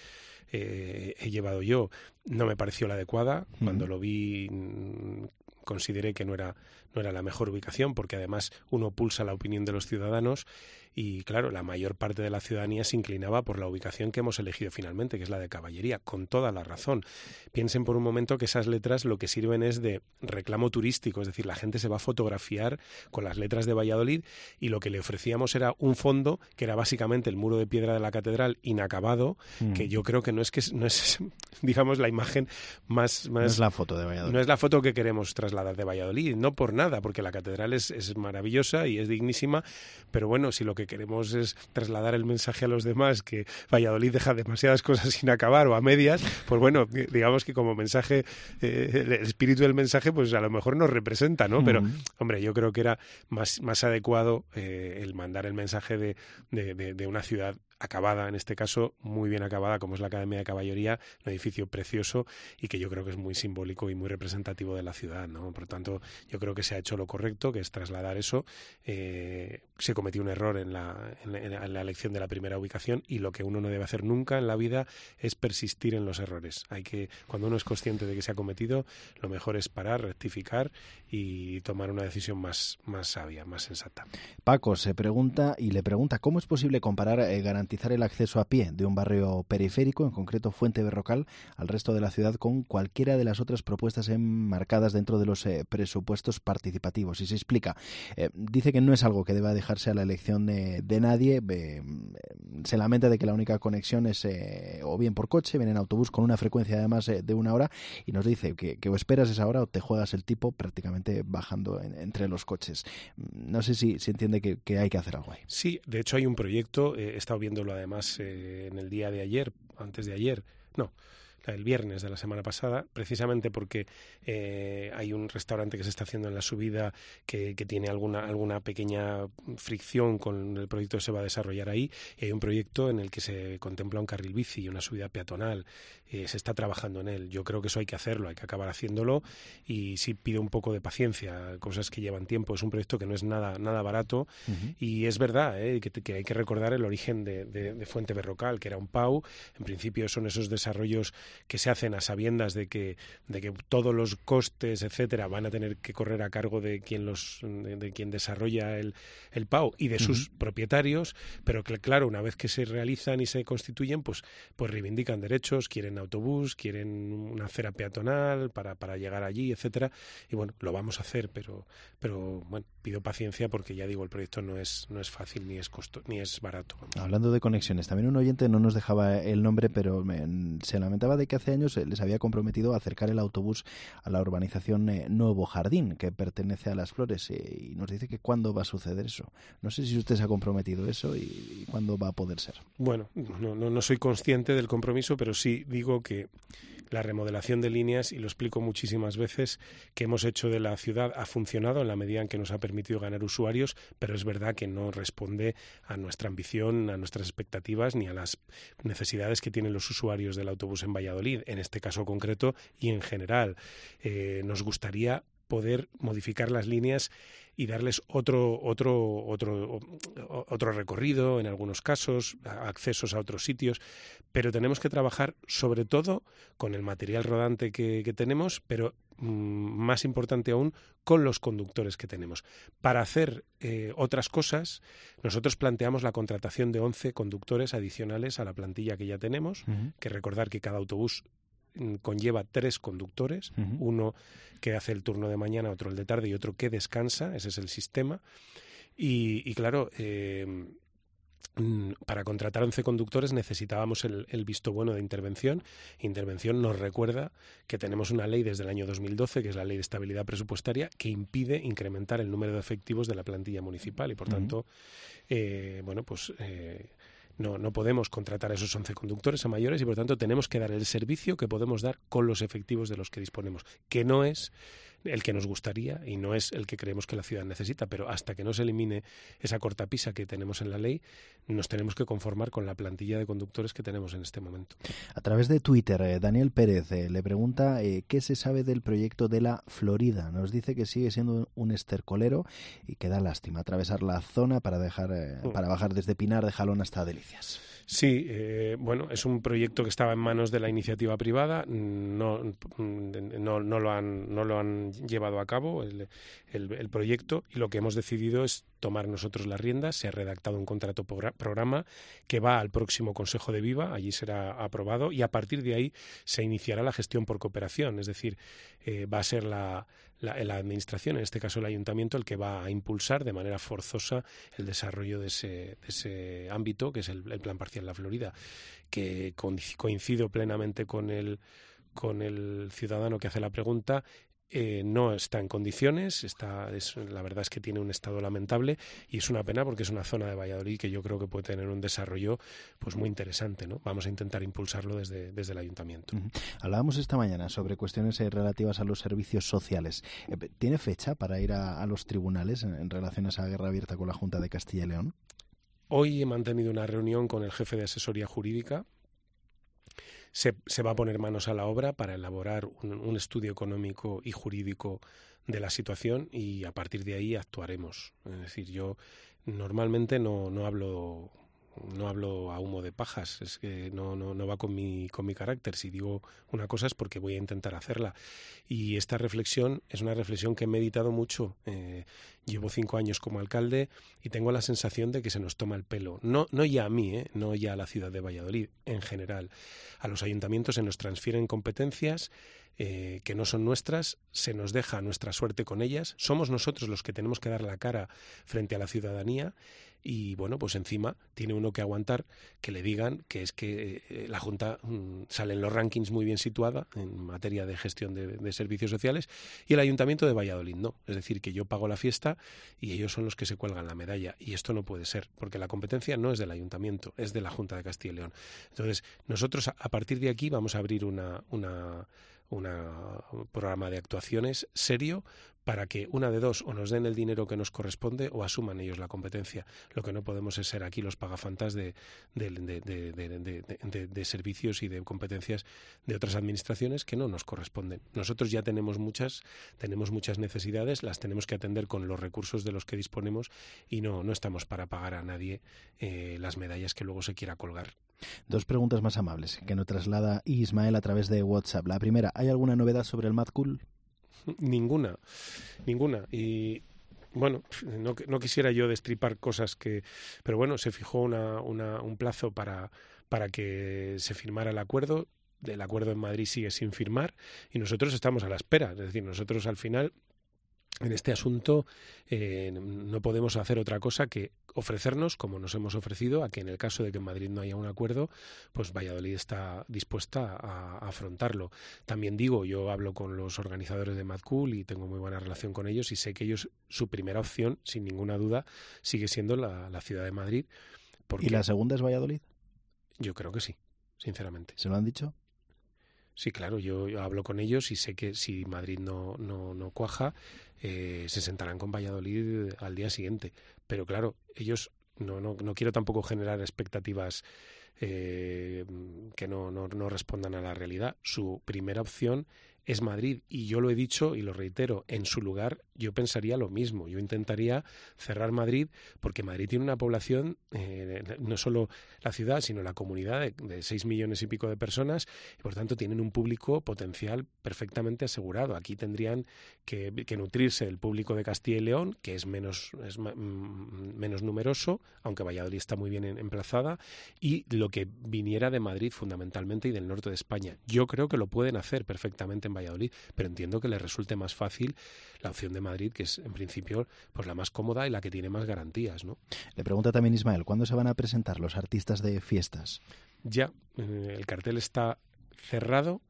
eh, he llevado yo, no me pareció la adecuada. Uh-huh. Cuando lo vi, mmm, consideré que no era, no era la mejor ubicación, porque además uno pulsa la opinión de los ciudadanos. Y claro, la mayor parte de la ciudadanía se inclinaba por la ubicación que hemos elegido finalmente, que es la de Caballería, con toda la razón. Piensen por un momento que esas letras lo que sirven es de reclamo turístico, es decir, la gente se va a fotografiar con las letras de Valladolid, y lo que le ofrecíamos era un fondo que era básicamente el muro de piedra de la catedral inacabado, mm. que yo creo que no es que no es, digamos, la imagen más, más... No es la foto de Valladolid. No es la foto que queremos trasladar de Valladolid, no por nada, porque la catedral es, es maravillosa y es dignísima, pero bueno, si lo que queremos es trasladar el mensaje a los demás que Valladolid deja demasiadas cosas sin acabar o a medias, pues bueno, digamos que como mensaje, eh, el espíritu del mensaje pues a lo mejor nos representa, ¿no? Pero, uh-huh. hombre, yo creo que era más, más adecuado eh, el mandar el mensaje de, de, de, de una ciudad acabada, en este caso muy bien acabada, como es la Academia de Caballería, un edificio precioso y que yo creo que es muy simbólico y muy representativo de la ciudad, ¿no? Por lo tanto, yo creo que se ha hecho lo correcto, que es trasladar eso. Eh, se cometió un error en la, en, la, en la elección de la primera ubicación, y lo que uno no debe hacer nunca en la vida es persistir en los errores. Hay que, cuando uno es consciente de que se ha cometido, lo mejor es parar, rectificar y tomar una decisión más, más sabia, más sensata. Paco se pregunta y le pregunta cómo es posible comparar eh, garantizar el acceso a pie de un barrio periférico, en concreto Fuente Berrocal, al resto de la ciudad, con cualquiera de las otras propuestas enmarcadas dentro de los eh, presupuestos participativos. Y se explica, eh, dice que no es algo que deba dejarse a la elección de, de nadie. Eh, se lamenta de que la única conexión es eh, o bien por coche, bien en autobús, con una frecuencia además eh, de una hora, y nos dice que, que o esperas esa hora o te juegas el tipo prácticamente bajando en, entre los coches. No sé si, si entiende que, que hay que hacer algo ahí. Sí, de hecho hay un proyecto, eh, he estado viendo además eh, en el día de ayer, antes de ayer, no, el viernes de la semana pasada, precisamente porque eh, hay un restaurante que se está haciendo en la subida que, que tiene alguna, alguna pequeña fricción con el proyecto que se va a desarrollar ahí, y hay un proyecto en el que se contempla un carril bici y una subida peatonal. Eh, se está trabajando en él. Yo creo que eso hay que hacerlo, hay que acabar haciéndolo, y sí pido un poco de paciencia, cosas que llevan tiempo. Es un proyecto que no es nada, nada barato, uh-huh. y es verdad eh, que, que hay que recordar el origen de, de, de Fuente Berrocal, que era un P A U. En principio son esos desarrollos que se hacen a sabiendas de que, de que todos los costes, etcétera, van a tener que correr a cargo de quien los de, de quien desarrolla el, el P A U y de uh-huh. sus propietarios, pero que claro, una vez que se realizan y se constituyen, pues, pues reivindican derechos, quieren autobús, quieren una acera peatonal para, para llegar allí, etcétera, y bueno, lo vamos a hacer, pero, pero bueno, pido paciencia porque ya digo, el proyecto no es no es fácil ni es costo, ni es barato. Hablando de conexiones, también un oyente no nos dejaba el nombre, pero me, se lamentaba de que hace años les había comprometido a acercar el autobús a la urbanización eh, Nuevo Jardín, que pertenece a Las Flores, eh, y nos dice que cuándo va a suceder eso. No sé si usted se ha comprometido eso y, y cuándo va a poder ser. Bueno, no, no, no soy consciente del compromiso, pero sí digo que la remodelación de líneas, y lo explico muchísimas veces, que hemos hecho de la ciudad ha funcionado en la medida en que nos ha permitido ganar usuarios, pero es verdad que no responde a nuestra ambición, a nuestras expectativas, ni a las necesidades que tienen los usuarios del autobús en Valladolid, en este caso concreto y en general. Eh, nos gustaría poder modificar las líneas y darles otro otro otro otro recorrido en algunos casos, accesos a otros sitios, pero tenemos que trabajar sobre todo con el material rodante que, que tenemos, pero mmm, más importante aún con los conductores que tenemos. Para hacer eh, otras cosas, nosotros planteamos la contratación de once conductores adicionales a la plantilla que ya tenemos, uh-huh. que recordar que cada autobús conlleva tres conductores, uh-huh. uno que hace el turno de mañana, otro el de tarde y otro que descansa, ese es el sistema. Y, y claro, eh, para contratar once conductores necesitábamos el, el visto bueno de intervención. Intervención nos recuerda que tenemos una ley desde el año dos mil doce, que es la Ley de Estabilidad Presupuestaria, que impide incrementar el número de efectivos de la plantilla municipal y, por uh-huh. tanto, eh, bueno, pues... Eh, No, no podemos contratar a esos once conductores a mayores y, por tanto, tenemos que dar el servicio que podemos dar con los efectivos de los que disponemos, que no es el que nos gustaría y no es el que creemos que la ciudad necesita, pero hasta que no se elimine esa cortapisa que tenemos en la ley, nos tenemos que conformar con la plantilla de conductores que tenemos en este momento. A través de Twitter, eh, Daniel Pérez eh, le pregunta eh, qué se sabe del proyecto de la Florida. Nos dice que sigue siendo un estercolero y que da lástima atravesar la zona para dejar eh, mm. para bajar desde Pinar de Jalón hasta Delicias. Sí, eh, bueno, es un proyecto que estaba en manos de la iniciativa privada, no, no, no, lo, han, no lo han llevado a cabo el, el, el proyecto, y lo que hemos decidido es tomar nosotros las riendas. Se ha redactado un contrato programa que va al próximo Consejo de Viva, allí será aprobado y a partir de ahí se iniciará la gestión por cooperación, es decir, eh, va a ser la, la, la administración, en este caso el ayuntamiento, el que va a impulsar de manera forzosa el desarrollo de ese, de ese ámbito, que es el, el Plan Parcial La Florida, que coincido plenamente con el, con el ciudadano que hace la pregunta. Eh, no está en condiciones, está, es, la verdad es que tiene un estado lamentable y es una pena porque es una zona de Valladolid que yo creo que puede tener un desarrollo pues muy interesante, ¿no? Vamos a intentar impulsarlo desde, desde el ayuntamiento. Uh-huh. Hablábamos esta mañana sobre cuestiones eh, relativas a los servicios sociales. Eh, ¿Tiene fecha para ir a, a los tribunales en, en relación a esa guerra abierta con la Junta de Castilla y León? Hoy he mantenido una reunión con el jefe de asesoría jurídica. Se, se va a poner manos a la obra para elaborar un, un estudio económico y jurídico de la situación y a partir de ahí actuaremos. Es decir, yo normalmente no, no hablo no hablo a humo de pajas, es que no, no, no va con mi, con mi carácter. Si digo una cosa es porque voy a intentar hacerla. Y esta reflexión es una reflexión que he meditado mucho. Eh, llevo cinco años como alcalde y tengo la sensación de que se nos toma el pelo. No, no ya a mí, eh, no ya a la ciudad de Valladolid, en general. A los ayuntamientos se nos transfieren competencias Eh, que no son nuestras, se nos deja nuestra suerte con ellas, somos nosotros los que tenemos que dar la cara frente a la ciudadanía y bueno, pues encima tiene uno que aguantar que le digan que es que eh, la Junta mmm, sale en los rankings muy bien situada en materia de gestión de, de servicios sociales y el Ayuntamiento de Valladolid no, es decir, que yo pago la fiesta y ellos son los que se cuelgan la medalla y esto no puede ser, porque la competencia no es del Ayuntamiento, es de la Junta de Castilla y León. Entonces, nosotros a, a partir de aquí vamos a abrir una... una Una, un programa de actuaciones serio para que una de dos o nos den el dinero que nos corresponde o asuman ellos la competencia. Lo que no podemos es ser aquí los pagafantas de, de, de, de, de, de, de, de servicios y de competencias de otras administraciones que no nos corresponden. Nosotros ya tenemos muchas, tenemos muchas necesidades, las tenemos que atender con los recursos de los que disponemos y no, no estamos para pagar a nadie eh, las medallas que luego se quiera colgar. Dos preguntas más amables que nos traslada Ismael a través de WhatsApp. La primera, ¿hay alguna novedad sobre el Mad Cool? Ninguna, ninguna. Y bueno, no, no quisiera yo destripar cosas que... Pero bueno, se fijó una, una, un plazo para, para que se firmara el acuerdo. El acuerdo en Madrid sigue sin firmar y nosotros estamos a la espera. Es decir, nosotros al final... en este asunto eh, no podemos hacer otra cosa que ofrecernos, como nos hemos ofrecido, a que en el caso de que en Madrid no haya un acuerdo, pues Valladolid está dispuesta a, a afrontarlo. También digo, yo hablo con los organizadores de Mad Cool y tengo muy buena relación con ellos y sé que ellos, su primera opción, sin ninguna duda, sigue siendo la, la ciudad de Madrid. Porque ¿Y la segunda es Valladolid? Yo creo que sí, sinceramente. ¿Se lo han dicho? Sí, claro, yo, yo hablo con ellos y sé que si Madrid no, no, no cuaja, eh, se sentarán con Valladolid al día siguiente. Pero claro, ellos, no, no, no quiero tampoco generar expectativas eh, que no, no, no respondan a la realidad. Su primera opción es Madrid y yo lo he dicho y lo reitero, en su lugar yo pensaría lo mismo. Yo intentaría cerrar Madrid porque Madrid tiene una población, eh, no solo la ciudad, sino la comunidad de, de seis millones y pico de personas y por tanto tienen un público potencial perfectamente asegurado. Aquí tendrían que, que nutrirse del público de Castilla y León, que es menos, es menos numeroso, aunque Valladolid está muy bien emplazada, y lo que viniera de Madrid fundamentalmente y del norte de España. Yo creo que lo pueden hacer perfectamente en Valladolid, pero entiendo que les resulte más fácil la opción de Madrid, que es en principio pues la más cómoda y la que tiene más garantías, ¿no? Le pregunta también Ismael, ¿cuándo se van a presentar los artistas de fiestas? Ya, eh, el cartel está cerrado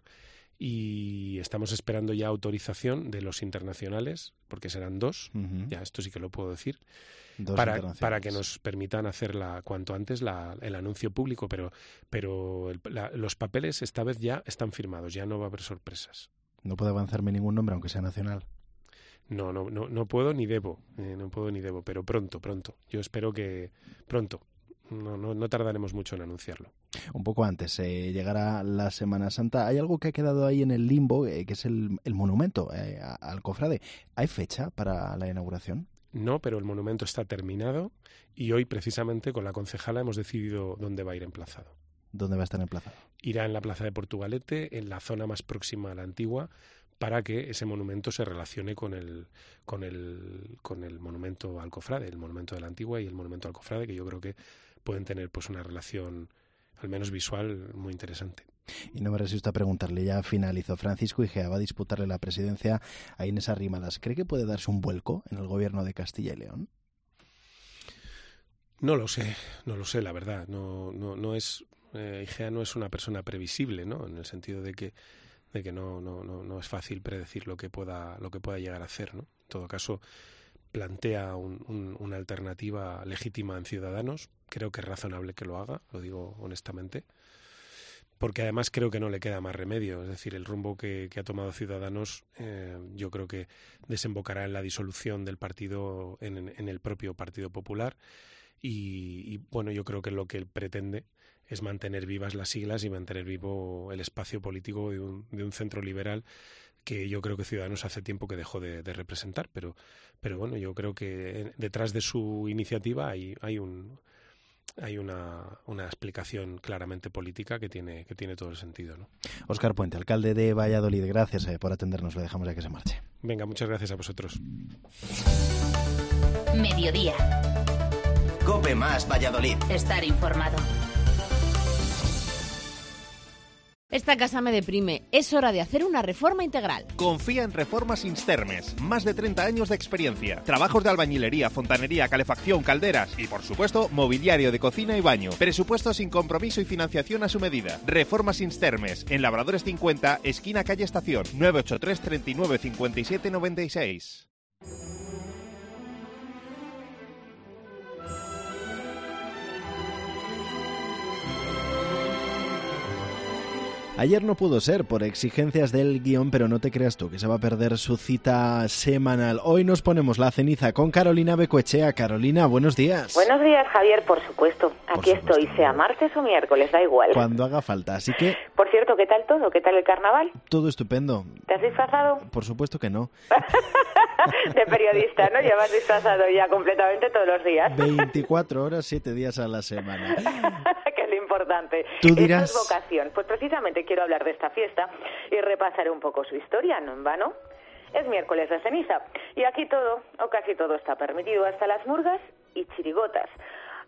y estamos esperando ya autorización de los internacionales, porque serán dos, uh-huh. ya esto sí que lo puedo decir, para, para que nos permitan hacer la, cuanto antes la, el anuncio público, pero, pero el, la, los papeles esta vez ya están firmados, ya no va a haber sorpresas. No puede avanzarme ningún nombre, aunque sea nacional. No, no, no, no puedo ni debo, eh, no puedo ni debo, pero pronto, pronto. Yo espero que pronto. No, no, no tardaremos mucho en anunciarlo. Un poco antes, eh, llegará la Semana Santa. Hay algo que ha quedado ahí en el limbo, eh, que es el, el monumento eh, al cofrade. ¿Hay fecha para la inauguración? No, pero el monumento está terminado y hoy precisamente con la concejala hemos decidido dónde va a ir emplazado. ¿Dónde va a estar emplazado? Irá en la plaza de Portugalete, en la zona más próxima a la antigua, para que ese monumento se relacione con el, con el, con el monumento al cofrade, el monumento de la antigua y el monumento al cofrade, que yo creo que pueden tener pues una relación, al menos visual, muy interesante. Y no me resisto a preguntarle, ya finalizó. Francisco Igea va a disputarle la presidencia a Inés Arrimadas. ¿Cree que puede darse un vuelco en el gobierno de Castilla y León? No lo sé, no lo sé, la verdad. No, no, no es, eh, Igea no es una persona previsible, ¿no? En el sentido de que de que no, no, no, no es fácil predecir lo que pueda, lo que pueda llegar a hacer, ¿no? En todo caso, plantea un, un, una alternativa legítima en Ciudadanos. Creo que es razonable que lo haga, lo digo honestamente, porque además creo que no le queda más remedio. Es decir, el rumbo que, que ha tomado Ciudadanos eh, yo creo que desembocará en la disolución del partido, en, en el propio Partido Popular y, y bueno, yo creo que lo que él pretende es mantener vivas las siglas y mantener vivo el espacio político de un, de un centro liberal que yo creo que Ciudadanos hace tiempo que dejó de, de representar, pero, pero bueno, yo creo que detrás de su iniciativa hay, hay un hay una, una explicación claramente política que tiene, que tiene todo el sentido, ¿no? Óscar Puente, alcalde de Valladolid, gracias eh, por atendernos, le dejamos ya que se marche. Venga, muchas gracias a vosotros. Mediodía. COPE más Valladolid. Estar informado. Esta casa me deprime. Es hora de hacer una reforma integral. Confía en Reformas Instermes. Más de treinta años de experiencia. Trabajos de albañilería, fontanería, calefacción, calderas y, por supuesto, mobiliario de cocina y baño. Presupuesto sin compromiso y financiación a su medida. Reformas Instermes. En Labradores cincuenta, esquina calle Estación. nueve ocho tres, treinta y nueve, cincuenta y siete, noventa y seis. Ayer no pudo ser por exigencias del guión, pero no te creas tú que se va a perder su cita semanal. Hoy nos ponemos la ceniza con Carolina Becoechea. Carolina, buenos días. Buenos días, Javier, por supuesto. Por Aquí supuesto. Estoy, sea martes o miércoles, da igual. Cuando haga falta, así que... Por cierto, ¿qué tal todo? ¿Qué tal el carnaval? Todo estupendo. ¿Te has disfrazado? Por supuesto que no. De periodista, ¿no? Llevas disfrazado ya completamente todos los días. veinticuatro horas, siete días a la semana. Que es lo importante. Tú dirás... Eso es vocación. Pues precisamente quiero hablar de esta fiesta y repasar un poco su historia, ¿no en vano? Es miércoles de ceniza y aquí todo, o casi todo, está permitido, hasta las murgas y chirigotas.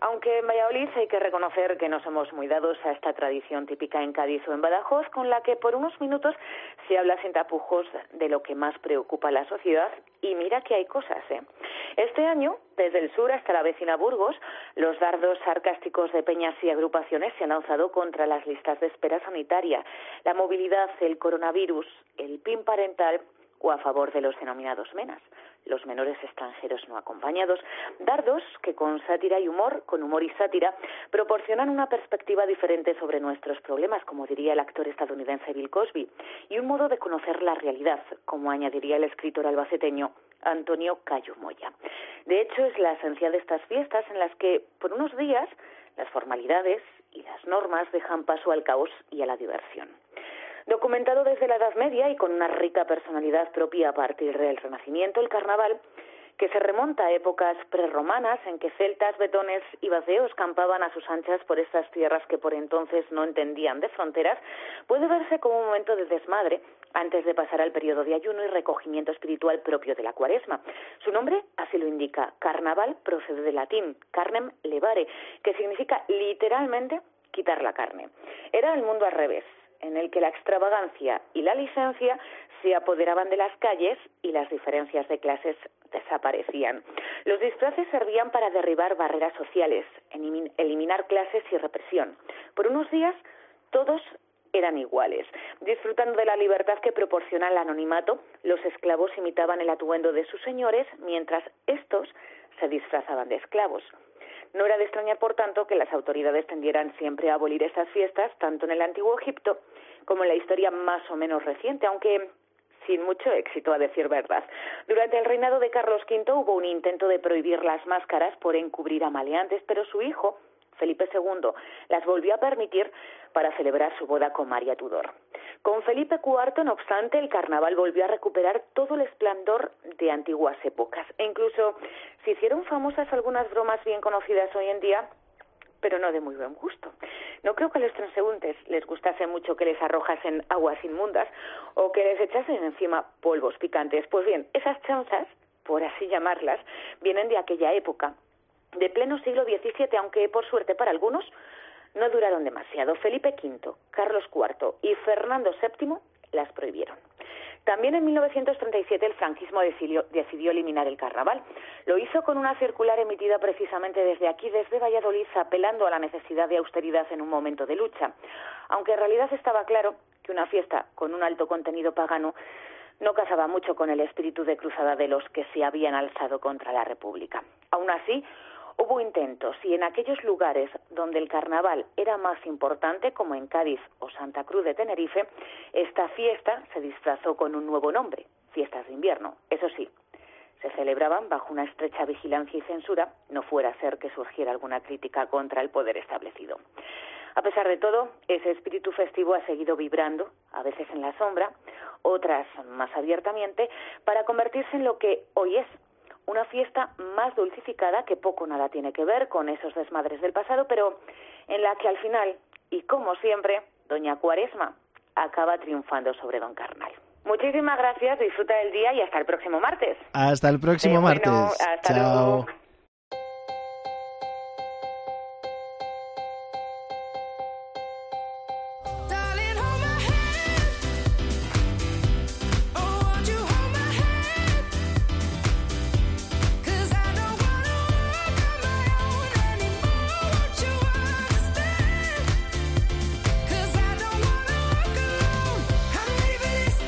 Aunque en Valladolid hay que reconocer que no somos muy dados a esta tradición típica en Cádiz o en Badajoz, con la que por unos minutos se habla sin tapujos de lo que más preocupa a la sociedad, y mira que hay cosas, ¿eh? Este año, desde el sur hasta la vecina Burgos, los dardos sarcásticos de peñas y agrupaciones se han lanzado contra las listas de espera sanitaria, la movilidad, el coronavirus, el P I N parental o a favor de los denominados menas, los menores extranjeros no acompañados. Dardos que con sátira y humor, con humor y sátira, proporcionan una perspectiva diferente sobre nuestros problemas, como diría el actor estadounidense Bill Cosby, y un modo de conocer la realidad, como añadiría el escritor albaceteño Antonio Cayo Moya. De hecho, es la esencia de estas fiestas en las que, por unos días, las formalidades y las normas dejan paso al caos y a la diversión. Documentado desde la Edad Media y con una rica personalidad propia a partir del Renacimiento, el carnaval, que se remonta a épocas prerromanas en que celtas, betones y vaceos campaban a sus anchas por estas tierras que por entonces no entendían de fronteras, puede verse como un momento de desmadre antes de pasar al periodo de ayuno y recogimiento espiritual propio de la Cuaresma. Su nombre así lo indica. Carnaval procede del latín carnem levare, que significa literalmente quitar la carne. Era el mundo al revés, en el que la extravagancia y la licencia se apoderaban de las calles y las diferencias de clases desaparecían. Los disfraces servían para derribar barreras sociales, eliminar clases y represión. Por unos días, todos eran iguales. Disfrutando de la libertad que proporciona el anonimato, los esclavos imitaban el atuendo de sus señores, mientras estos se disfrazaban de esclavos. No era de extrañar, por tanto, que las autoridades tendieran siempre a abolir estas fiestas, tanto en el Antiguo Egipto como en la historia más o menos reciente, aunque sin mucho éxito, a decir verdad. Durante el reinado de Carlos quinto hubo un intento de prohibir las máscaras por encubrir a maleantes, pero su hijo, Felipe segundo, las volvió a permitir para celebrar su boda con María Tudor. Con Felipe cuarto, no obstante, el carnaval volvió a recuperar todo el esplendor de antiguas épocas, e incluso se hicieron famosas algunas bromas bien conocidas hoy en día, pero no de muy buen gusto. No creo que a los transeúntes les gustase mucho que les arrojasen aguas inmundas o que les echasen encima polvos picantes. Pues bien, esas chanzas, por así llamarlas, vienen de aquella época, de pleno siglo diecisiete, aunque por suerte para algunos no duraron demasiado. Felipe quinto, Carlos cuarto y Fernando séptimo las prohibieron. También en mil novecientos treinta y siete el franquismo decidió, decidió eliminar el carnaval. Lo hizo con una circular emitida precisamente desde aquí, desde Valladolid, apelando a la necesidad de austeridad en un momento de lucha. Aunque en realidad estaba claro que una fiesta con un alto contenido pagano no casaba mucho con el espíritu de cruzada de los que se habían alzado contra la República. Aún así, hubo intentos, y en aquellos lugares donde el carnaval era más importante, como en Cádiz o Santa Cruz de Tenerife, esta fiesta se disfrazó con un nuevo nombre, Fiestas de Invierno. Eso sí, se celebraban bajo una estrecha vigilancia y censura, no fuera a ser que surgiera alguna crítica contra el poder establecido. A pesar de todo, ese espíritu festivo ha seguido vibrando, a veces en la sombra, otras más abiertamente, para convertirse en lo que hoy es, una fiesta más dulcificada que poco o nada tiene que ver con esos desmadres del pasado, pero en la que al final, y como siempre, doña Cuaresma acaba triunfando sobre don Carnal. Muchísimas gracias, disfruta del día y hasta el próximo martes. Hasta el próximo eh, martes. Bueno, hasta Chao. luego.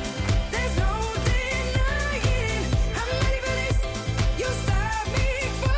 There's no denying. I'm ready for this. You stop me from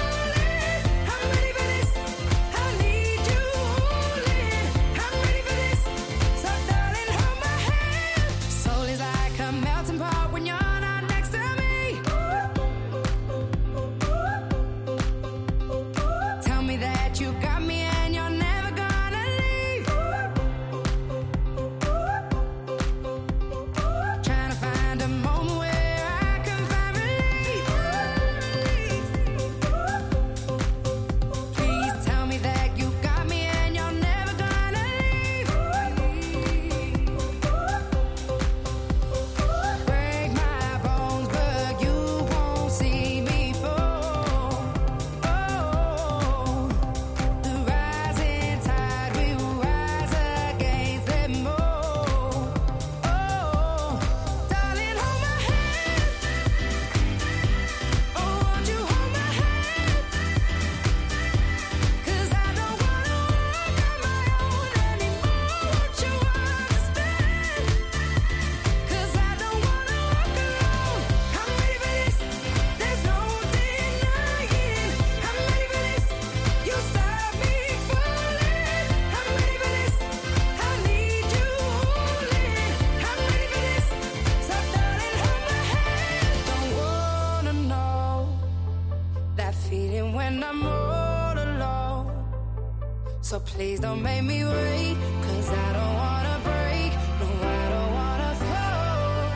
So please don't make me wait, 'cause I don't wanna break, no, I don't wanna fall.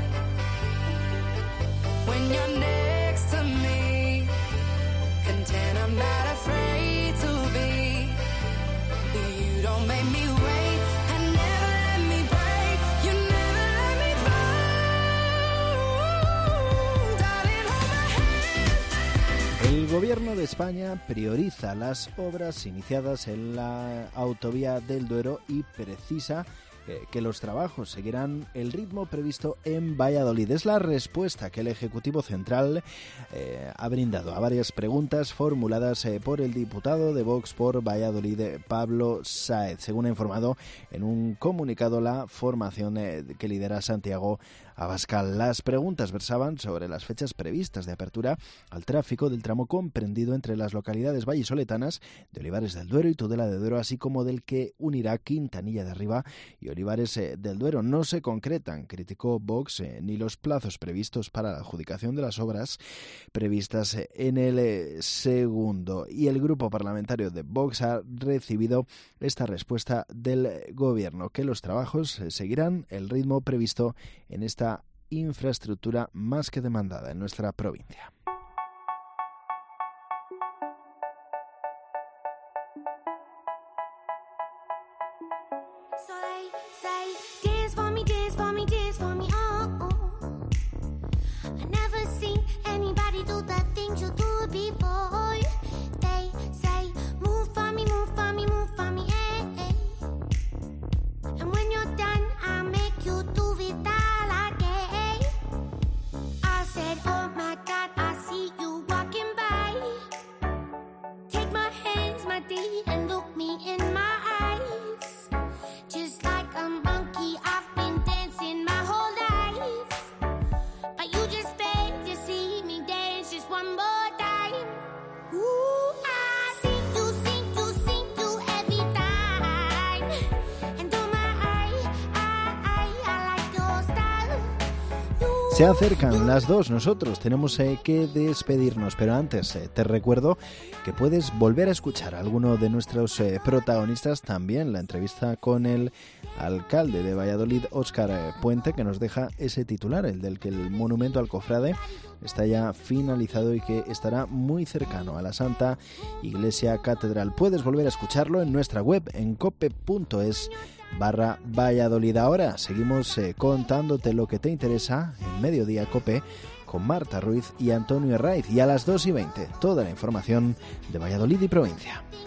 When you're next to me, content I'm not afraid to be. You don't make me wait, and never let me break, you never let me fall. Darling, hold my hand. El Gobierno de España prioriza las obras iniciadas en la autovía del Duero y precisa eh, que los trabajos seguirán el ritmo previsto en Valladolid. Es la respuesta que el Ejecutivo Central eh, ha brindado a varias preguntas formuladas eh, por el diputado de Vox por Valladolid, eh, Pablo Sáez. Según ha informado en un comunicado la formación eh, que lidera Santiago Abascal. Las preguntas versaban sobre las fechas previstas de apertura al tráfico del tramo comprendido entre las localidades vallisoletanas de Olivares del Duero y Tudela de Duero, así como del que unirá Quintanilla de Arriba y Olivares eh, del Duero. No se concretan, criticó Vox, eh, ni los plazos previstos para la adjudicación de las obras previstas eh, en el eh, segundo. Y el grupo parlamentario de Vox ha recibido esta respuesta del Gobierno, que los trabajos eh, seguirán el ritmo previsto en esta infraestructura más que demandada en nuestra provincia. So they say, dance for me, dance for me, dance for me, oh, oh. I never seen anybody do the things you do before. They say, move for me, move for me, move for me, eh, eh. And when you're done, I'll make you do it all again. I said, oh my God, I see you walking by. Take my hands, my dear, and look me in my eyes. Just like a monkey, I've been dancing my whole life. But you just beg to see me dance just one more time. Ooh, I see you, see you, see you every time. And oh my, I, I, I like your style. Se acercan las dos, nosotros tenemos eh, que despedirnos, pero antes eh, te recuerdo que puedes volver a escuchar a alguno de nuestros eh, protagonistas, también la entrevista con el alcalde de Valladolid, Óscar eh, Puente, que nos deja ese titular, el del que el monumento al cofrade está ya finalizado y que estará muy cercano a la Santa Iglesia Catedral. Puedes volver a escucharlo en nuestra web, en cope punto es barra Valladolid. Ahora seguimos eh, contándote lo que te interesa en Mediodía Cope con Marta Ruiz y Antonio Herraiz, y a las dos y veinte toda la información de Valladolid y provincia.